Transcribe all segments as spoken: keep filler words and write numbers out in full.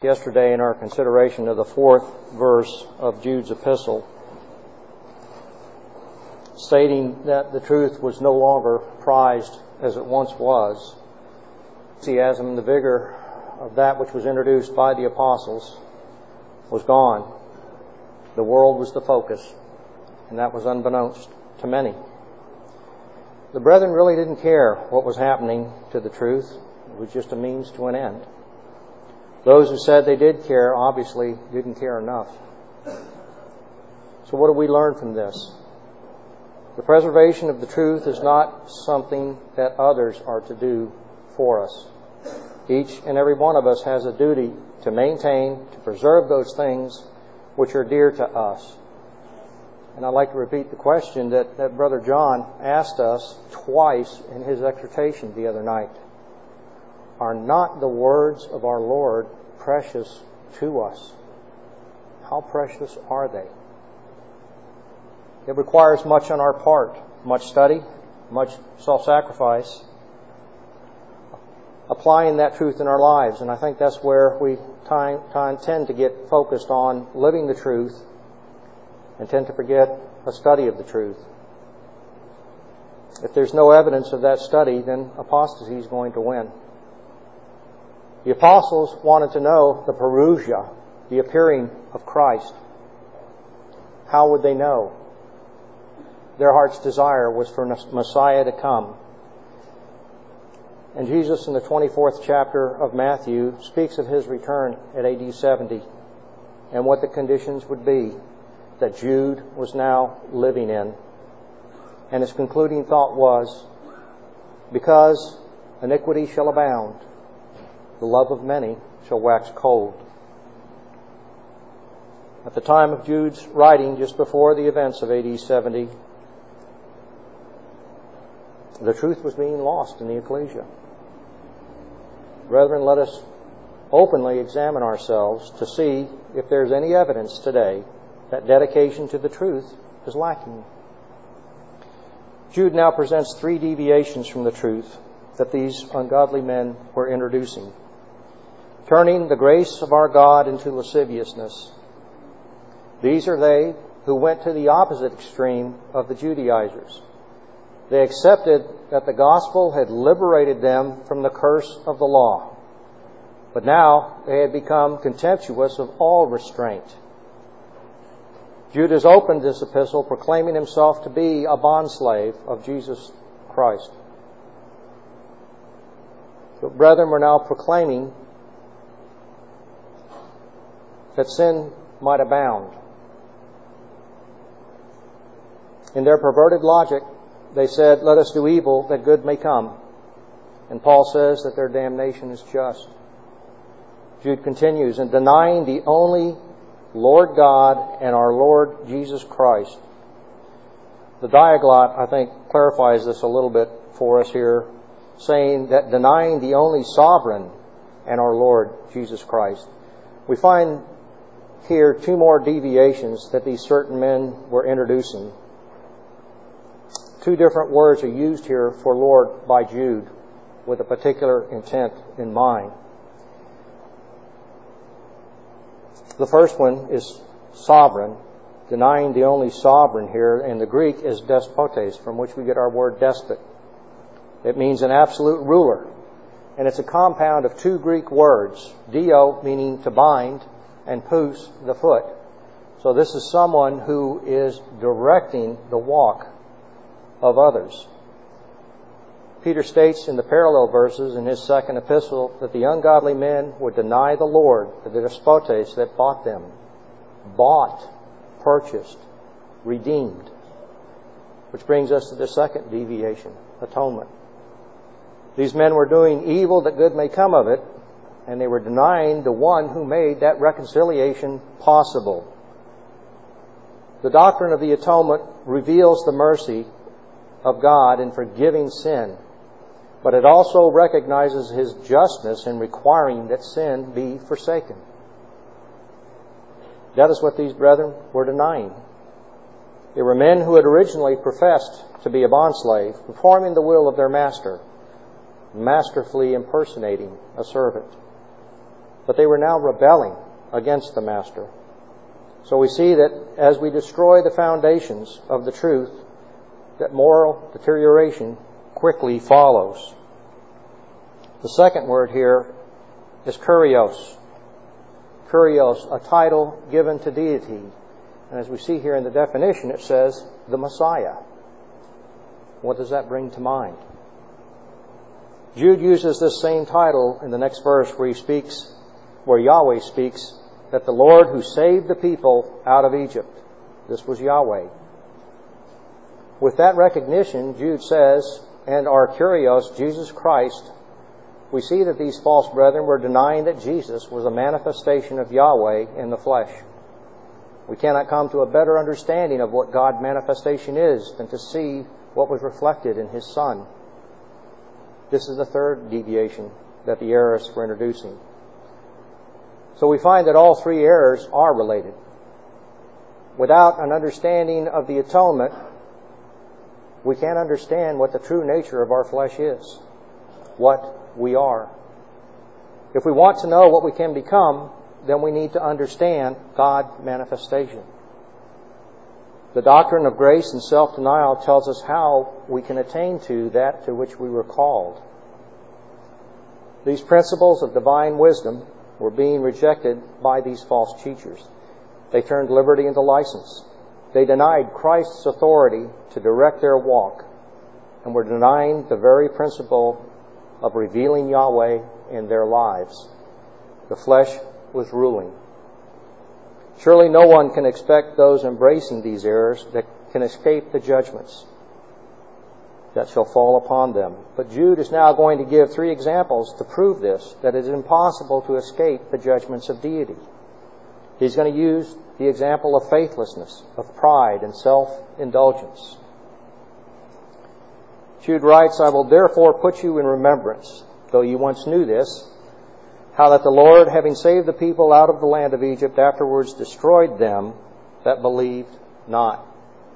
Yesterday in our consideration of the fourth verse of Jude's epistle, stating that the truth was no longer prized as it once was. The enthusiasm and the vigor of that which was introduced by the apostles was gone. The world was the focus, and that was unbeknownst to many. The brethren really didn't care what was happening to the truth. It was just a means to an end. Those who said they did care obviously didn't care enough. So what do we learn from this? The preservation of the truth is not something that others are to do for us. Each and every one of us has a duty to maintain, to preserve those things which are dear to us. And I'd like to repeat the question that, that Brother John asked us twice in his exhortation the other night. Are not the words of our Lord precious to us? How precious are they? It requires much on our part, much study, much self-sacrifice, applying that truth in our lives. And I think that's where we time, time tend to get focused on living the truth and tend to forget a study of the truth. If there's no evidence of that study, then apostasy is going to win. The apostles wanted to know the parousia, the appearing of Christ. How would they know? Their heart's desire was for Messiah to come. And Jesus in the twenty-fourth chapter of Matthew speaks of His return at A D seventy and what the conditions would be that Jude was now living in. And his concluding thought was, because iniquity shall abound, the love of many shall wax cold. At the time of Jude's writing, just before the events of A D seventy, the truth was being lost in the ecclesia. Brethren, let us openly examine ourselves to see if there's any evidence today that dedication to the truth is lacking. Jude now presents three deviations from the truth that these ungodly men were introducing, turning the grace of our God into lasciviousness. These are they who went to the opposite extreme of the Judaizers. They accepted that the gospel had liberated them from the curse of the law, but now they had become contemptuous of all restraint. Jude has opened this epistle proclaiming himself to be a bondslave of Jesus Christ. But brethren, we're now proclaiming that sin might abound. In their perverted logic, they said, let us do evil that good may come. And Paul says that their damnation is just. Jude continues, in denying the only Lord God and our Lord Jesus Christ. The Diaglott, I think, clarifies this a little bit for us here, saying that denying the only sovereign and our Lord Jesus Christ. We find here two more deviations that these certain men were introducing. Two different words are used here for Lord by Jude with a particular intent in mind. The first one is sovereign, denying the only sovereign here, and the Greek is despotes, from which we get our word despot. It means an absolute ruler, and it's a compound of two Greek words, dio meaning to bind, and pous, the foot. So this is someone who is directing the walk of others. Peter states in the parallel verses in his second epistle that the ungodly men would deny the Lord, the despotes that bought them. Bought, purchased, redeemed. Which brings us to the second deviation, atonement. These men were doing evil that good may come of it, and they were denying the one who made that reconciliation possible. The doctrine of the atonement reveals the mercy of God in forgiving sin, but it also recognizes His justness in requiring that sin be forsaken. That is what these brethren were denying. They were men who had originally professed to be a bondslave, performing the will of their master, masterfully impersonating a servant. but they were now rebelling against the Master. So we see that as we destroy the foundations of the truth, that moral deterioration quickly follows. The second word here is kurios. Kurios, a title given to deity. And as we see here in the definition, it says, the Messiah. What does that bring to mind? Jude uses this same title in the next verse where he speaks, where Yahweh speaks, that the Lord who saved the people out of Egypt. This was Yahweh. With that recognition, Jude says, and our kurios, Jesus Christ, we see that these false brethren were denying that Jesus was a manifestation of Yahweh in the flesh. We cannot come to a better understanding of what God's manifestation is than to see what was reflected in His Son. This is the third deviation that the errors were introducing. So we find that all three errors are related. Without an understanding of the atonement, we can't understand what the true nature of our flesh is, what we are. If we want to know what we can become, then we need to understand God's manifestation. The doctrine of grace and self-denial tells us how we can attain to that to which we were called. These principles of divine wisdom were being rejected by these false teachers. They turned liberty into license. They denied Christ's authority to direct their walk and were denying the very principle of revealing Yahweh in their lives. The flesh was ruling. Surely no one can expect those embracing these errors that can escape the judgments that shall fall upon them. But Jude is now going to give three examples to prove this, that it is impossible to escape the judgments of deity. He's going to use the example of faithlessness, of pride and self-indulgence. Jude writes, I will therefore put you in remembrance, though you once knew this, how that the Lord, having saved the people out of the land of Egypt, afterwards destroyed them that believed not.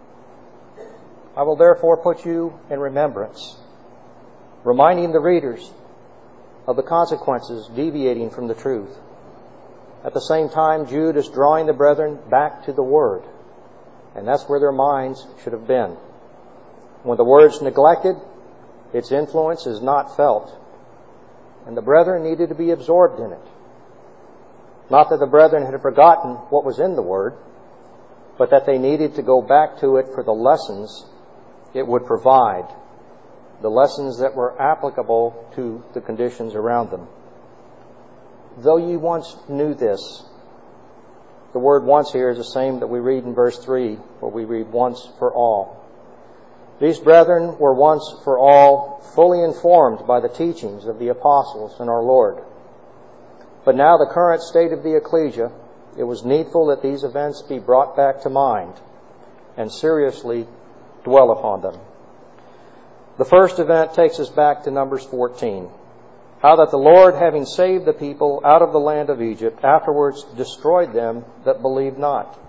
I will therefore put you in remembrance, reminding the readers of the consequences deviating from the truth. At the same time, Jude is drawing the brethren back to the Word, and that's where their minds should have been. When the Word's neglected, its influence is not felt, and the brethren needed to be absorbed in it. Not that the brethren had forgotten what was in the Word, but that they needed to go back to it for the lessons it would provide, the lessons that were applicable to the conditions around them. Though ye once knew this, the word once here is the same that we read in verse three, where we read once for all. These brethren were once for all fully informed by the teachings of the apostles and our Lord. But now the current state of the ecclesia, it was needful that these events be brought back to mind and seriously dwell upon them. The first event takes us back to Numbers fourteen. How that the Lord, having saved the people out of the land of Egypt, afterwards destroyed them that believed not.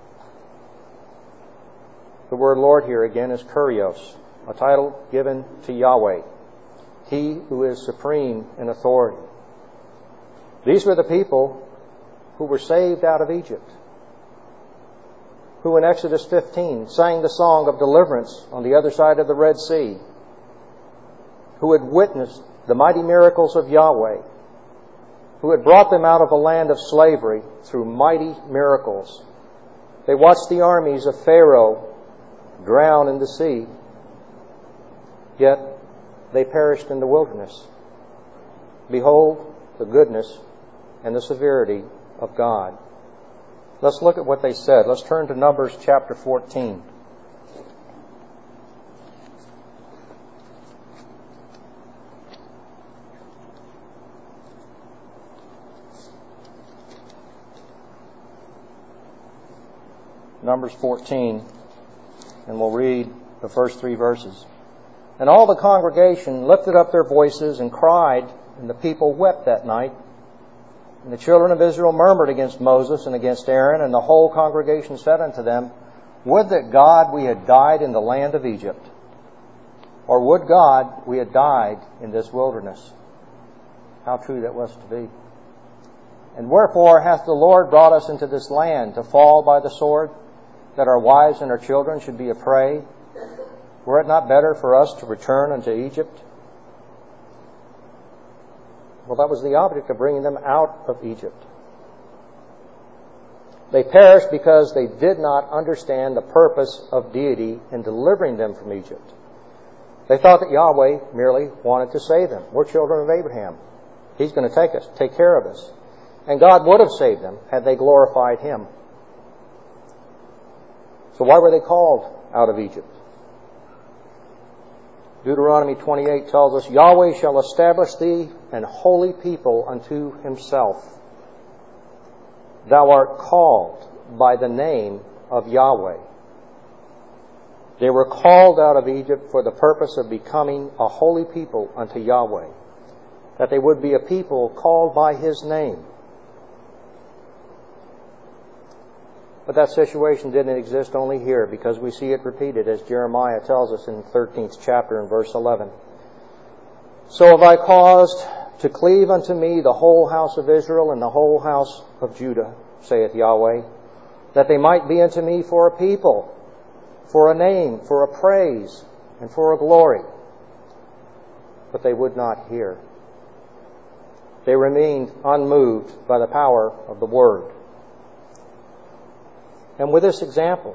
The word Lord here again is kurios, a title given to Yahweh, He who is supreme in authority. These were the people who were saved out of Egypt, who in Exodus fifteen sang the song of deliverance on the other side of the Red Sea, who had witnessed the mighty miracles of Yahweh, who had brought them out of a land of slavery through mighty miracles. They watched the armies of Pharaoh drown in the sea, yet they perished in the wilderness. Behold the goodness and the severity of God. Let's look at what they said. Let's turn to Numbers chapter fourteen. Numbers fourteen, and we'll read the first three verses. And all the congregation lifted up their voices and cried, and the people wept that night. And the children of Israel murmured against Moses and against Aaron, and the whole congregation said unto them, Would that God we had died in the land of Egypt, or would God we had died in this wilderness. How true that was to be. And wherefore hath the Lord brought us into this land to fall by the sword, that our wives and our children should be a prey? Were it not better for us to return unto Egypt? Well, that was the object of bringing them out of Egypt. They perished because they did not understand the purpose of deity in delivering them from Egypt. They thought that Yahweh merely wanted to save them. We're children of Abraham. He's going to take us, take care of us. And God would have saved them had they glorified Him. So why were they called out of Egypt? Deuteronomy twenty-eight tells us, Yahweh shall establish thee an holy people unto Himself. Thou art called by the name of Yahweh. They were called out of Egypt for the purpose of becoming a holy people unto Yahweh, that they would be a people called by His name. But that situation didn't exist only here, because we see it repeated, as Jeremiah tells us in the thirteenth chapter and verse eleven. So have I caused to cleave unto me the whole house of Israel and the whole house of Judah, saith Yahweh, that they might be unto me for a people, for a name, for a praise, and for a glory. But they would not hear. They remained unmoved by the power of the Word. And with this example,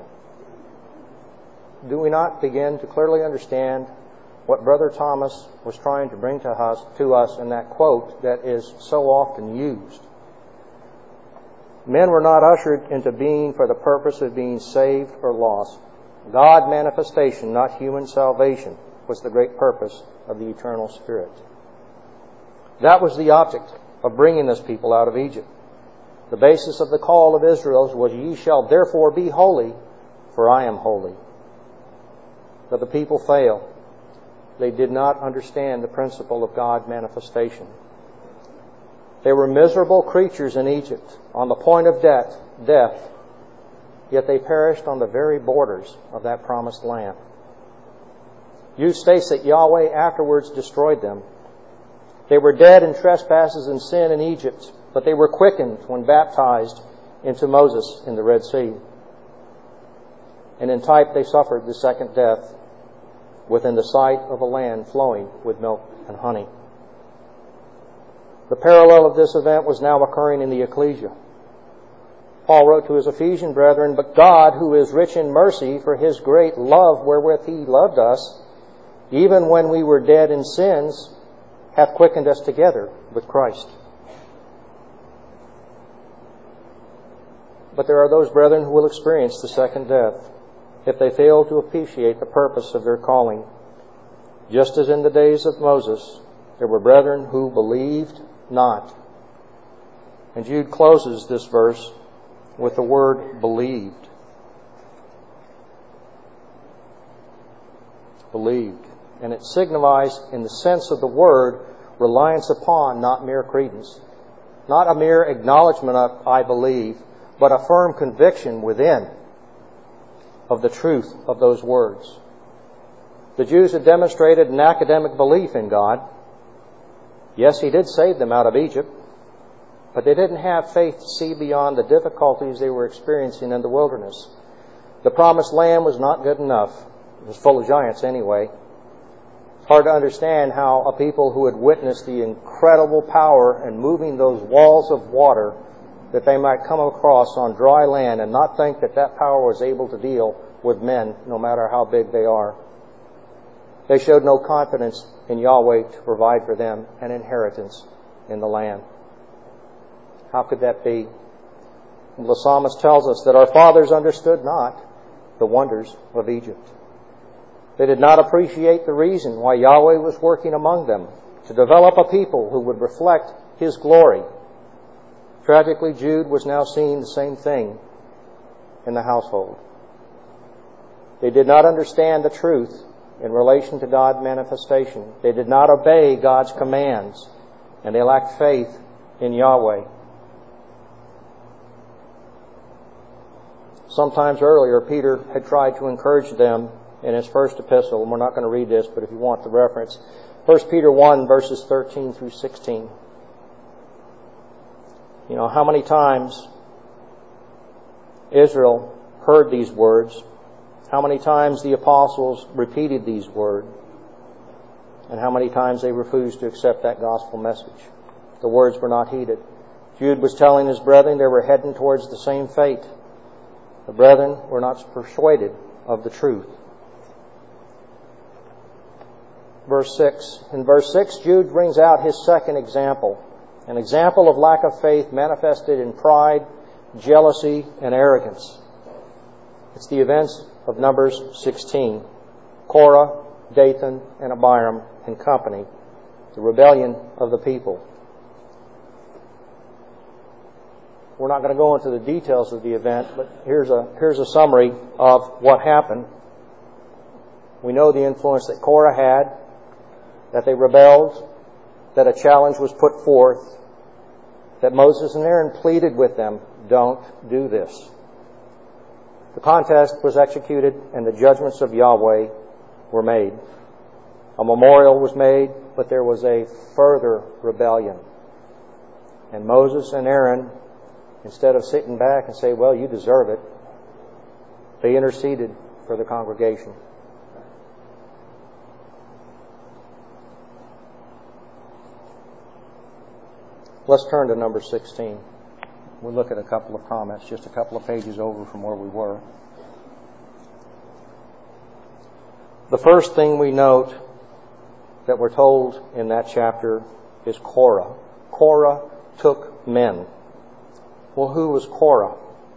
do we not begin to clearly understand what Brother Thomas was trying to bring to us, to us in that quote that is so often used? Men were not ushered into being for the purpose of being saved or lost. God manifestation, not human salvation, was the great purpose of the eternal Spirit. That was the object of bringing this people out of Egypt. The basis of the call of Israel was, Ye shall therefore be holy, for I am holy. But the people failed. They did not understand the principle of God manifestation. They were miserable creatures in Egypt, on the point of death, death, yet they perished on the very borders of that promised land. Jude states that Yahweh afterwards destroyed them. They were dead in trespasses and sin in Egypt, but they were quickened when baptized into Moses in the Red Sea. And in type they suffered the second death within the sight of a land flowing with milk and honey. The parallel of this event was now occurring in the ecclesia. Paul wrote to his Ephesian brethren, But God, who is rich in mercy, for His great love wherewith He loved us, even when we were dead in sins, hath quickened us together with Christ. But there are those brethren who will experience the second death if they fail to appreciate the purpose of their calling. Just as in the days of Moses, there were brethren who believed not. And Jude closes this verse with the word believed. Believed. And it signifies, in the sense of the word, reliance upon, not mere credence. Not a mere acknowledgement of, I believe, but a firm conviction within of the truth of those words. The Jews had demonstrated an academic belief in God. Yes, He did save them out of Egypt, but they didn't have faith to see beyond the difficulties they were experiencing in the wilderness. The promised land was not good enough. It was full of giants anyway. It's hard to understand how a people who had witnessed the incredible power in moving those walls of water that they might come across on dry land and not think that that power was able to deal with men, no matter how big they are. They showed no confidence in Yahweh to provide for them an inheritance in the land. How could that be? Well, the psalmist tells us that our fathers understood not the wonders of Egypt. They did not appreciate the reason why Yahweh was working among them, to develop a people who would reflect His glory. Tragically, Jude was now seeing the same thing in the household. They did not understand the truth in relation to God's manifestation. They did not obey God's commands, and they lacked faith in Yahweh. Sometimes earlier, Peter had tried to encourage them in his first epistle, and we're not going to read this, but if you want the reference, First Peter one, verses thirteen through sixteen. You know, how many times Israel heard these words? How many times the apostles repeated these words? And how many times they refused to accept that gospel message? The words were not heeded. Jude was telling his brethren they were heading towards the same fate. The brethren were not persuaded of the truth. Verse six. In verse six, Jude brings out his second example. An example of lack of faith manifested in pride, jealousy, and arrogance. It's the events of Numbers sixteen. Korah, Dathan, and Abiram and company. The rebellion of the people. We're not going to go into the details of the event, but here's a, here's a summary of what happened. We know the influence that Korah had, that they rebelled, that a challenge was put forth, that Moses and Aaron pleaded with them, don't do this. The contest was executed and the judgments of Yahweh were made. A memorial was made, but there was a further rebellion. And Moses and Aaron, instead of sitting back and say, well, you deserve it, they interceded for the congregation. Let's turn to number sixteen. We'll look at a couple of comments, just a couple of pages over from where we were. The first thing we note that we're told in that chapter is Korah. Korah took men. Well, who was Korah?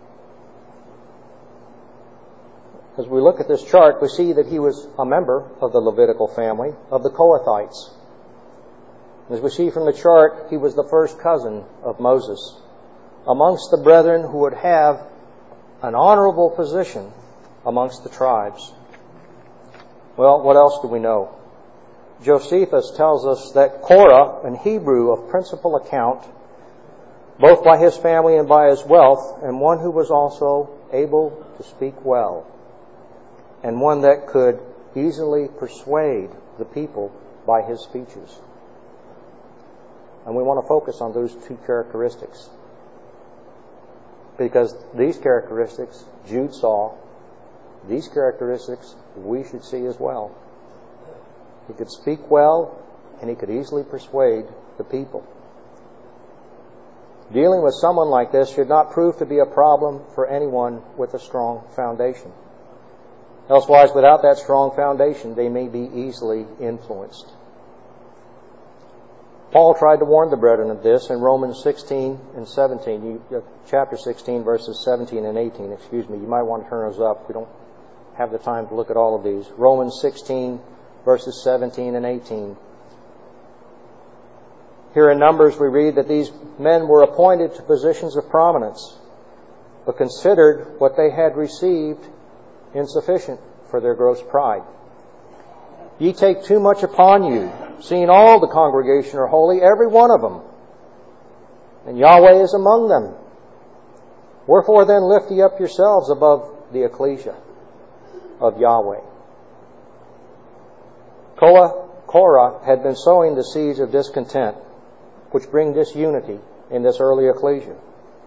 As we look at this chart, we see that he was a member of the Levitical family, of the Kohathites. As we see from the chart, he was the first cousin of Moses, amongst the brethren who would have an honorable position amongst the tribes. Well, what else do we know? Josephus tells us that Korah, an Hebrew of principal account, both by his family and by his wealth, and one who was also able to speak well, and one that could easily persuade the people by his speeches. And we want to focus on those two characteristics, because these characteristics Jude saw, these characteristics we should see as well. He could speak well, and he could easily persuade the people. Dealing with someone like this should not prove to be a problem for anyone with a strong foundation. Elsewise, without that strong foundation, they may be easily influenced. Paul tried to warn the brethren of this in Romans sixteen and seventeen, you, uh, chapter sixteen, verses seventeen and eighteen. Excuse me, you might want to turn those up. We don't have the time to look at all of these. Romans sixteen, verses seventeen and eighteen. Here in Numbers we read that these men were appointed to positions of prominence, but considered what they had received insufficient for their gross pride. Ye take too much upon you, seeing all the congregation are holy, every one of them, and Yahweh is among them. Wherefore then lift ye up yourselves above the ecclesia of Yahweh. Korah had been sowing the seeds of discontent, which bring disunity in this early ecclesia.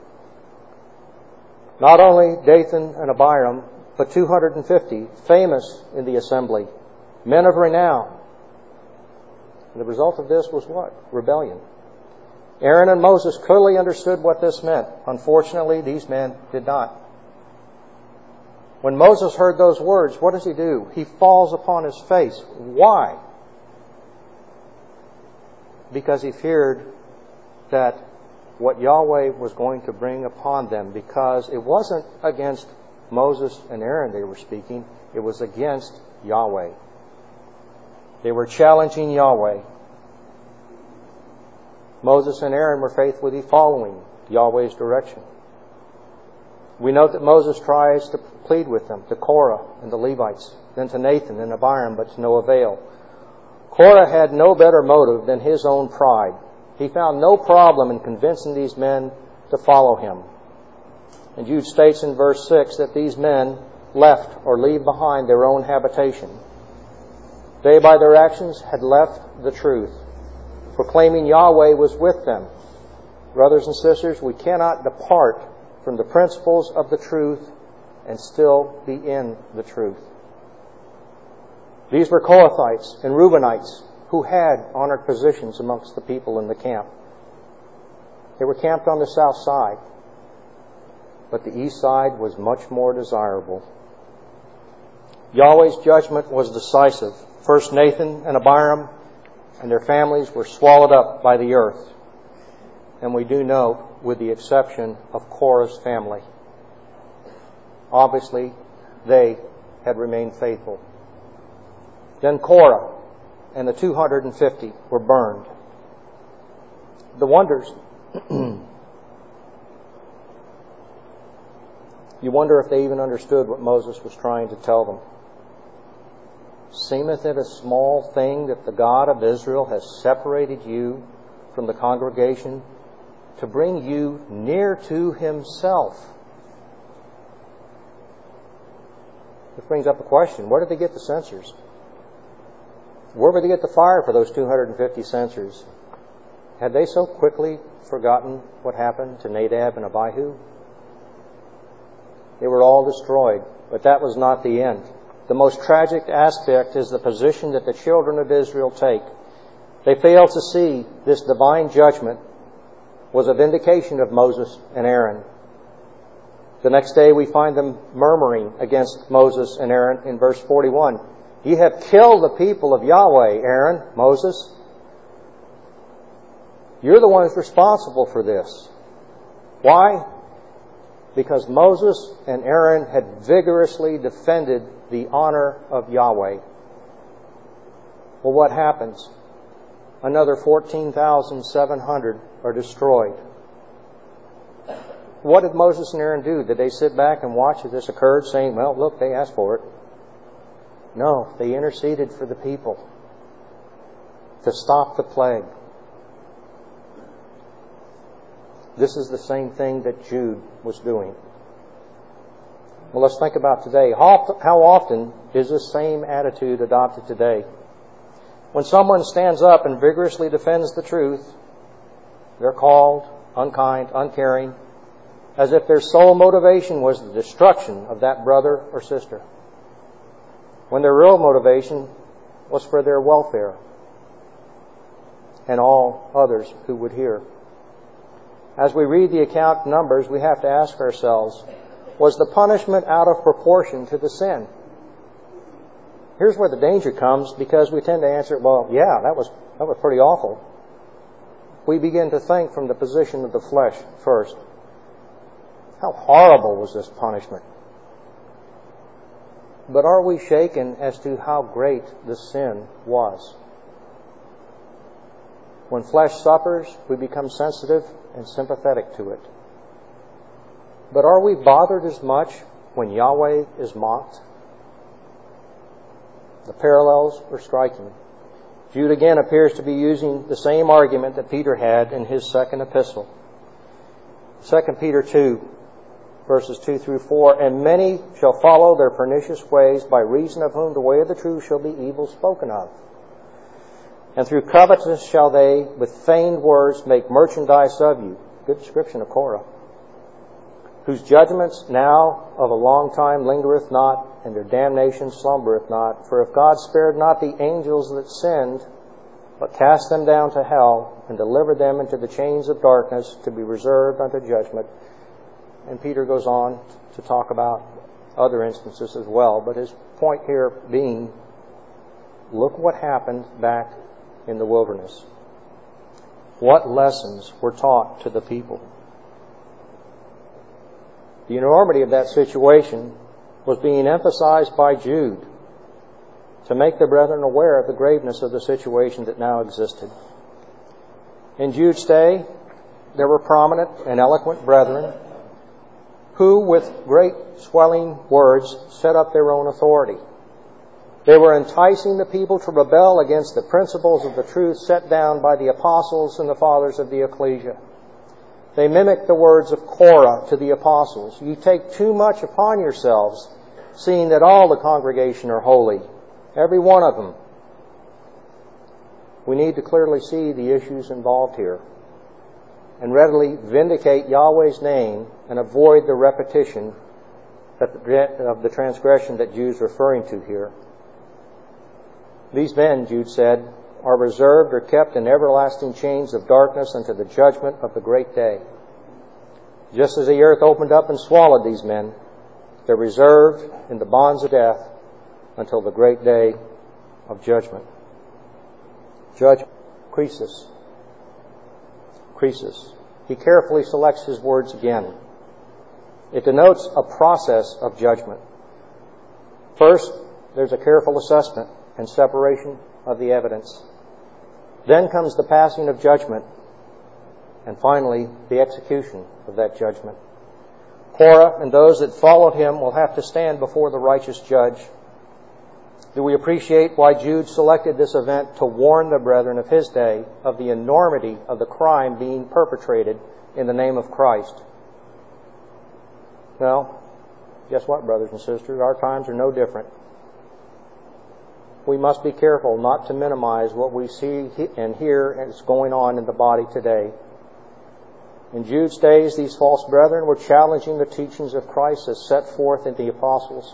Not only Dathan and Abiram, but two hundred fifty famous in the assembly, men of renown. And the result of this was what? Rebellion. Aaron and Moses clearly understood what this meant. Unfortunately, these men did not. When Moses heard those words, what does he do? He falls upon his face. Why? Because he feared that what Yahweh was going to bring upon them, because it wasn't against Moses and Aaron they were speaking, it was against Yahweh. They were challenging Yahweh. Moses and Aaron were faithfully following Yahweh's direction. We note that Moses tries to plead with them, to Korah and the Levites, then to Nathan and Abiram, but to no avail. Korah had no better motive than his own pride. He found no problem in convincing these men to follow him. And Jude states in verse six that these men left or leave behind their own habitation. They, by their actions, had left the truth, proclaiming Yahweh was with them. Brothers and sisters, we cannot depart from the principles of the truth and still be in the truth. These were Kohathites and Reubenites who had honored positions amongst the people in the camp. They were camped on the south side, but the east side was much more desirable. Yahweh's judgment was decisive. First Nathan and Abiram and their families were swallowed up by the earth. And we do know, with the exception of Korah's family. Obviously, they had remained faithful. Then Korah and the two hundred fifty were burned. The wonders. You wonder if they even understood what Moses was trying to tell them. Seemeth it a small thing that the God of Israel has separated you from the congregation to bring you near to Himself? This brings up a question. Where did they get the censers? Where did they get the fire for those two hundred fifty censers? Had they so quickly forgotten what happened to Nadab and Abihu? They were all destroyed, but that was not the end. The most tragic aspect is the position that the children of Israel take. They fail to see this divine judgment was a vindication of Moses and Aaron. The next day we find them murmuring against Moses and Aaron in verse forty-one. Ye have killed the people of Yahweh, Aaron, Moses. You're the ones responsible for this. Why? Because Moses and Aaron had vigorously defended the honor of Yahweh. Well, what happens? Another fourteen thousand seven hundred are destroyed. What did Moses and Aaron do? Did they sit back and watch as this occurred, saying, well, look, they asked for it? No, they interceded for the people to stop the plague. This is the same thing that Jude was doing. Well, let's think about today. How often is this same attitude adopted today? When someone stands up and vigorously defends the truth, they're called unkind, uncaring, as if their sole motivation was the destruction of that brother or sister, when their real motivation was for their welfare and all others who would hear. As we read the account in Numbers, we have to ask ourselves, was the punishment out of proportion to the sin? Here's where the danger comes, because we tend to answer, well, yeah, that was that was pretty awful. We begin to think from the position of the flesh first. How horrible was this punishment? But are we shaken as to how great the sin was? When flesh suffers, we become sensitive and sympathetic to it. But are we bothered as much when Yahweh is mocked? The parallels are striking. Jude again appears to be using the same argument that Peter had in his second epistle. Second Peter two, verses two through four, and many shall follow their pernicious ways, by reason of whom the way of the truth shall be evil spoken of. And through covetousness shall they, with feigned words, make merchandise of you. Good description of Korah. Whose judgments now of a long time lingereth not, and their damnation slumbereth not. For if God spared not the angels that sinned, but cast them down to hell, and delivered them into the chains of darkness, to be reserved unto judgment. And Peter goes on to talk about other instances as well. But his point here being, look what happened back in the wilderness. What lessons were taught to the people? The enormity of that situation was being emphasized by Jude to make the brethren aware of the graveness of the situation that now existed. In Jude's day, there were prominent and eloquent brethren who, with great swelling words, set up their own authority. They were enticing the people to rebel against the principles of the truth set down by the apostles and the fathers of the ecclesia. They mimicked the words of Korah to the apostles. You take too much upon yourselves, seeing that all the congregation are holy, every one of them. We need to clearly see the issues involved here. and readily vindicate Yahweh's name and avoid the repetition of the transgression that Jude's referring to here. These men, Jude said, are reserved or kept in everlasting chains of darkness unto the judgment of the great day. Just as the earth opened up and swallowed these men, they're reserved in the bonds of death until the great day of judgment. Judgment. Croesus. Croesus. He carefully selects his words again. It denotes a process of judgment. First, there's a careful assessment and separation of the evidence. Then comes the passing of judgment, and finally, the execution of that judgment. Korah and those that followed him will have to stand before the righteous judge. Do we appreciate why Jude selected this event to warn the brethren of his day of the enormity of the crime being perpetrated in the name of Christ? Well, guess what, brothers and sisters? Our times are no different. We must be careful not to minimize what we see and hear is going on in the body today. In Jude's days, these false brethren were challenging the teachings of Christ as set forth in the apostles,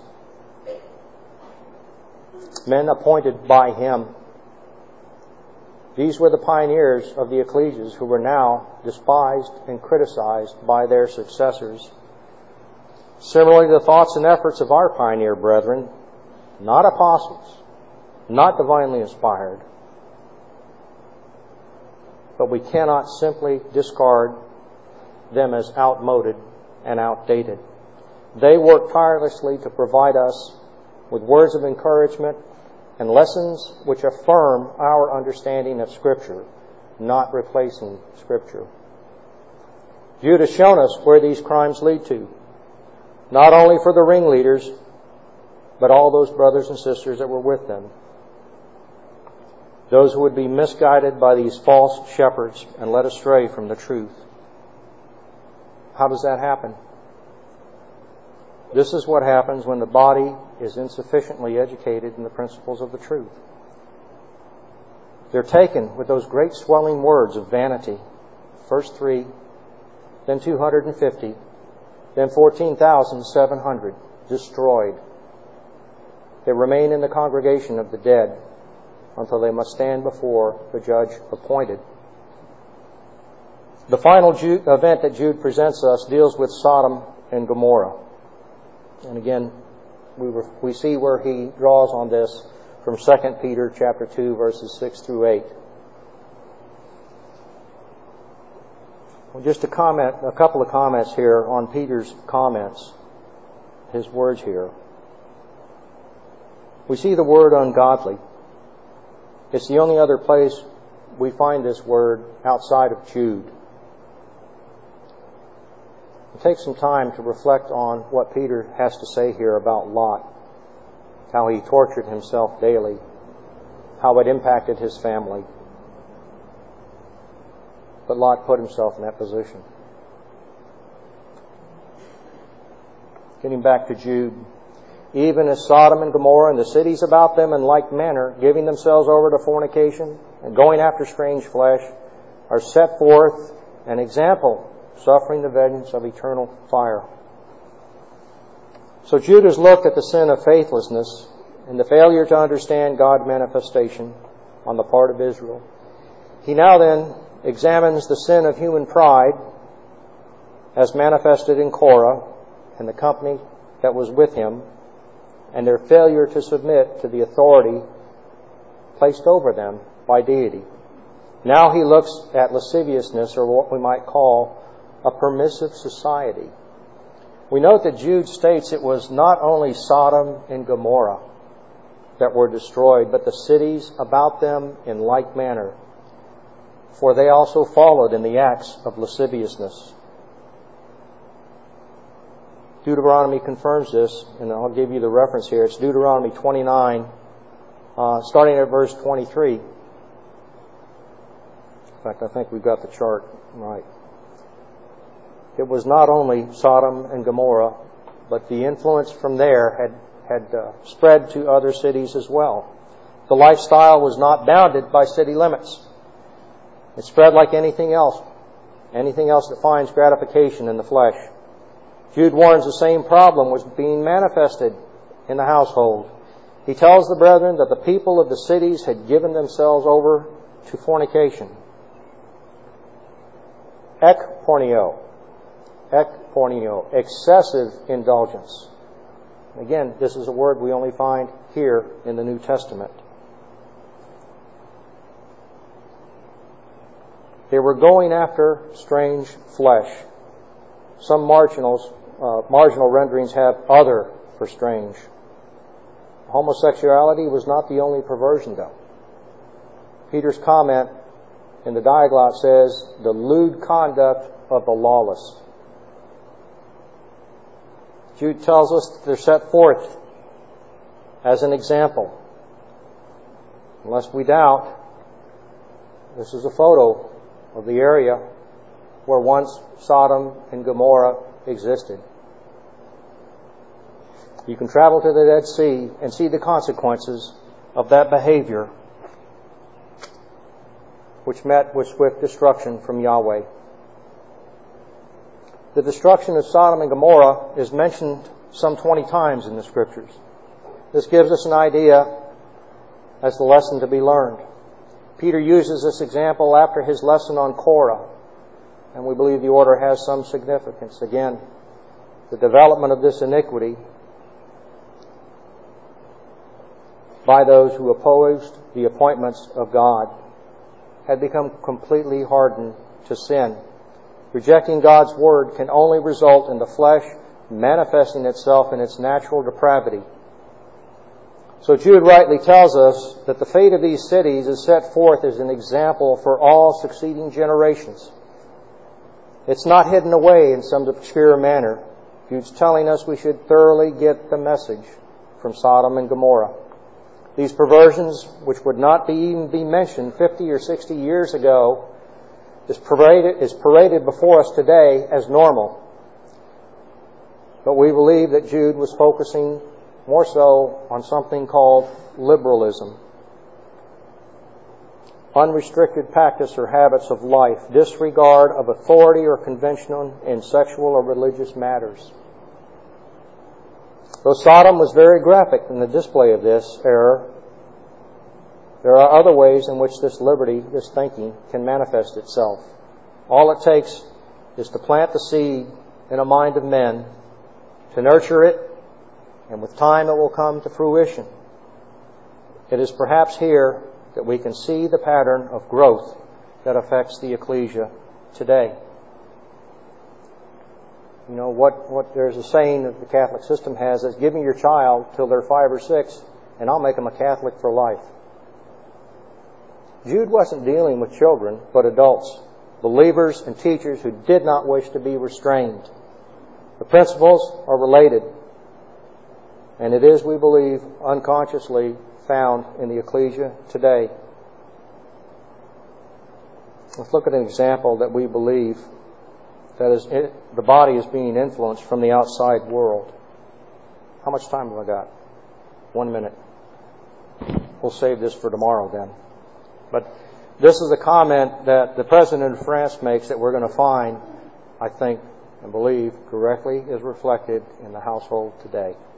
men appointed by him. These were the pioneers of the ecclesias who were now despised and criticized by their successors. Similarly, the thoughts and efforts of our pioneer brethren, not apostles, not divinely inspired, but we cannot simply discard them as outmoded and outdated. They work tirelessly to provide us with words of encouragement and lessons which affirm our understanding of Scripture, not replacing Scripture. Jude has shown us where these crimes lead to, not only for the ringleaders, but all those brothers and sisters that were with them. Those who would be misguided by these false shepherds and led astray from the truth. How does that happen? This is what happens when the body is insufficiently educated in the principles of the truth. They're taken with those great swelling words of vanity. First three, then two hundred fifty, then fourteen thousand seven hundred destroyed. They remain in the congregation of the dead until they must stand before the judge appointed. The final Jude, event that Jude presents us deals with Sodom and Gomorrah. And again, we, were, we see where he draws on this from Second Peter chapter two, verses six through eight. Well, just a comment, a couple of comments here on Peter's comments, his words here. We see the word ungodly. It's the only other place we find this word outside of Jude. Take some time to reflect on what Peter has to say here about Lot, how he tortured himself daily, how it impacted his family. But Lot put himself in that position. Getting back to Jude. Even as Sodom and Gomorrah and the cities about them in like manner, giving themselves over to fornication and going after strange flesh, are set forth an example, suffering the vengeance of eternal fire. So Jude has looked at the sin of faithlessness and the failure to understand God's manifestation on the part of Israel. He now then examines the sin of human pride as manifested in Korah and the company that was with him, and their failure to submit to the authority placed over them by deity. Now he looks at lasciviousness, or what we might call a permissive society. We note that Jude states it was not only Sodom and Gomorrah that were destroyed, but the cities about them in like manner, for they also followed in the acts of lasciviousness. Deuteronomy confirms this, and I'll give you the reference here. It's Deuteronomy twenty-nine, uh, starting at verse twenty-three. In fact, I think we've got the chart right. It was not only Sodom and Gomorrah, but the influence from there had, had uh, spread to other cities as well. The lifestyle was not bounded by city limits. It spread like anything else anything else that finds gratification in the flesh. Jude warns the same problem was being manifested in the household. He tells the brethren that the people of the cities had given themselves over to fornication. Ekpornio. Ekpornio. Excessive indulgence. Again, this is a word we only find here in the New Testament. They were going after strange flesh. Some marginals, uh, marginal renderings have other for strange. Homosexuality was not the only perversion, though. Peter's comment in the Diaglott says, the lewd conduct of the lawless. Jude tells us that they're set forth as an example. Unless we doubt, this is a photo of the area where once Sodom and Gomorrah existed. You can travel to the Dead Sea and see the consequences of that behavior, which met with swift destruction from Yahweh. The destruction of Sodom and Gomorrah is mentioned some twenty times in the Scriptures. This gives us an idea as the lesson to be learned. Peter uses this example after his lesson on Korah, and we believe the order has some significance. Again, the development of this iniquity by those who opposed the appointments of God had become completely hardened to sin. Rejecting God's Word can only result in the flesh manifesting itself in its natural depravity. So Jude rightly tells us that the fate of these cities is set forth as an example for all succeeding generations. It's not hidden away in some obscure manner. Jude's telling us we should thoroughly get the message from Sodom and Gomorrah. These perversions, which would not be even be mentioned fifty or sixty years ago, is paraded, is paraded before us today as normal. But we believe that Jude was focusing more so on something called liberalism. Unrestricted practice or habits of life, disregard of authority or convention in sexual or religious matters. Though Sodom was very graphic in the display of this error, there are other ways in which this liberty, this thinking, can manifest itself. All it takes is to plant the seed in a mind of men, to nurture it, and with time it will come to fruition. It is perhaps here that we can see the pattern of growth that affects the ecclesia today. You know, what, what there's a saying that the Catholic system has is, give me your child till they're five or six, and I'll make them a Catholic for life. Jude wasn't dealing with children, but adults, believers and teachers who did not wish to be restrained. The principles are related, and it is, we believe, unconsciously found in the ecclesia today. Let's look at an example that we believe that is, it, the body is being influenced from the outside world. How much time have I got? One minute. We'll save this for tomorrow then. But this is a comment that the President of France makes that we're going to find, I think, and believe correctly, is reflected in the household today.